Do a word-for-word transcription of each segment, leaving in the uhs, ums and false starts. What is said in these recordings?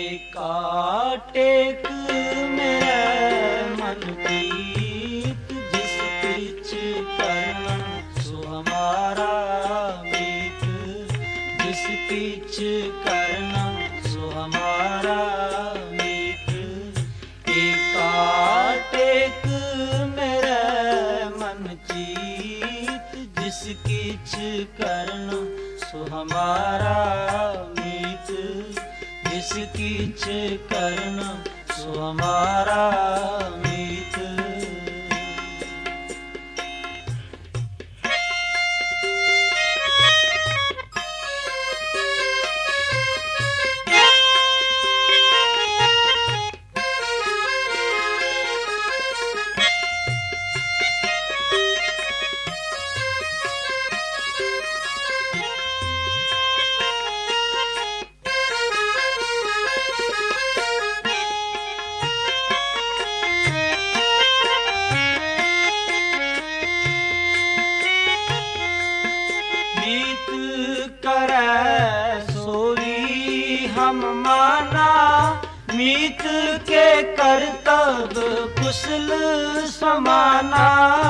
काटेक मेरे मन प्रीत जिस पिछ करना सो हमारा मीत जिस पिछ करना सो हमारा मीत काटेक मेरे मन चीत जिस किछ करना सो हमारा मीत जिस किछ करना सो हमारा मीत। हम माना मीत के करतब कुशल समाना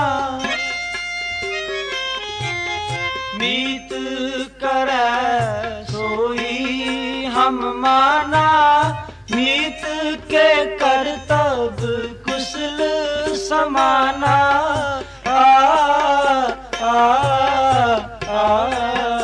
मीत करे सोई हम माना मीत के करतब कुशल समाना आ आ आ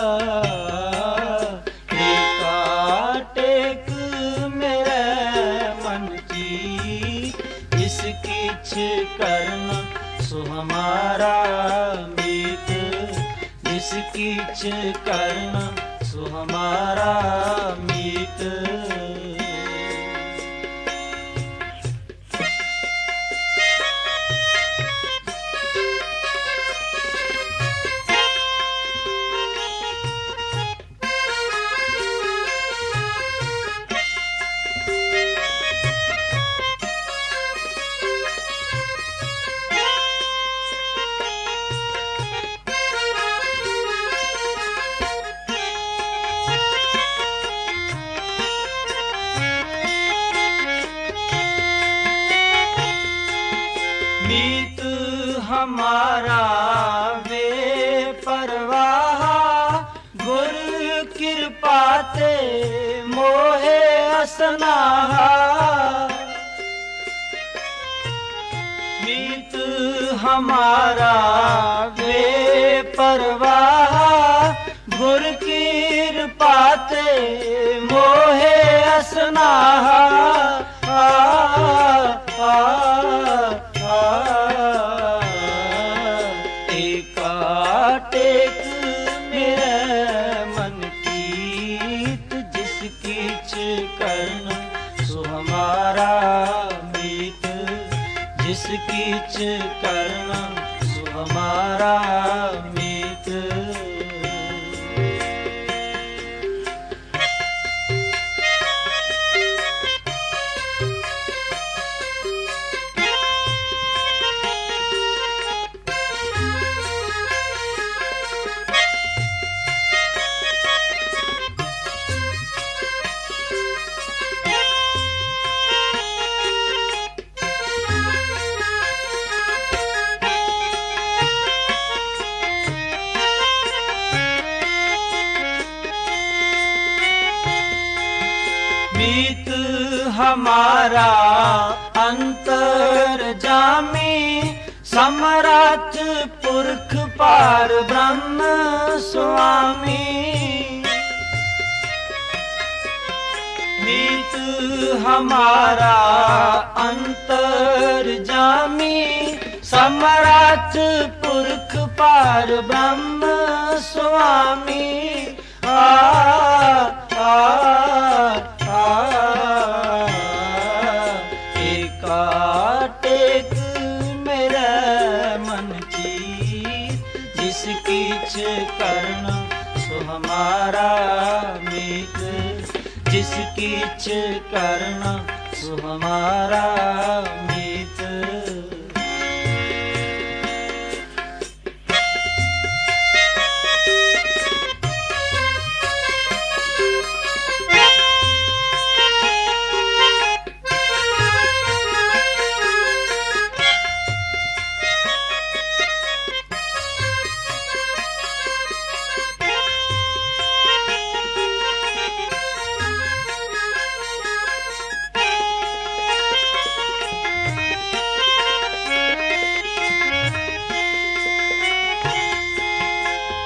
करना सो हमारा मीत जिस किछ करना सो हमारा मीत। मीत हमारा वे परवाह गुर कृपा ते मोहे असनाहा मीत हमारा वे परवाह गुर कृपा ते मोहे असनाहा आ, आ, काटेक मेरे मन कीत जिस किछ करना सो हमारा मीत जिस किछ करना सो हमारा मीत। मीत हमारा अंतर जामी समरथ पुरख पार ब्रह्म स्वामी मीत हमारा अंतर जामी समरथ पुरख पार ब्रह्म स्वामी आ आ काटेक मेरा मन चीत जिस किछ करना सो हमारा मीत जिस किछ करना सो हमारा मीत।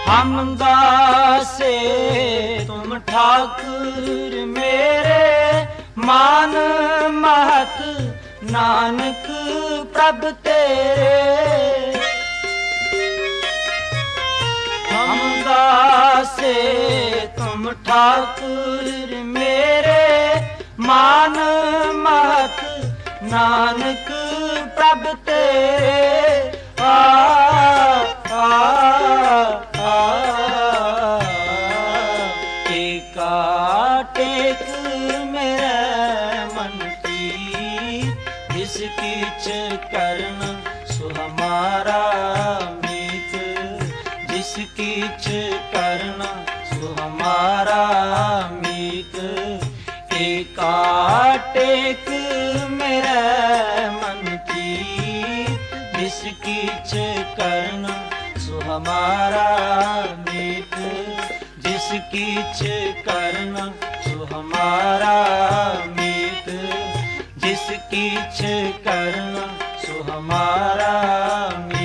हम दासे तुम ठाकुर मेरे, मान महत नानक प्रभ तेरे। हम दासे तुम ठाकुर मेरे, मान महत नानक प्रभ तेरे। आ, आ, आ, एका टेक मेरे मन की, जिस किछ करन सो हमारा मीत। जिस किछ करन सो हमारा मीत। एका टेक मेरे मन की, जिस किछ करन सो हमारा मीत। जिस किछ करन सो हमारा मीत। जिस किछ करन सो हमारा मीत।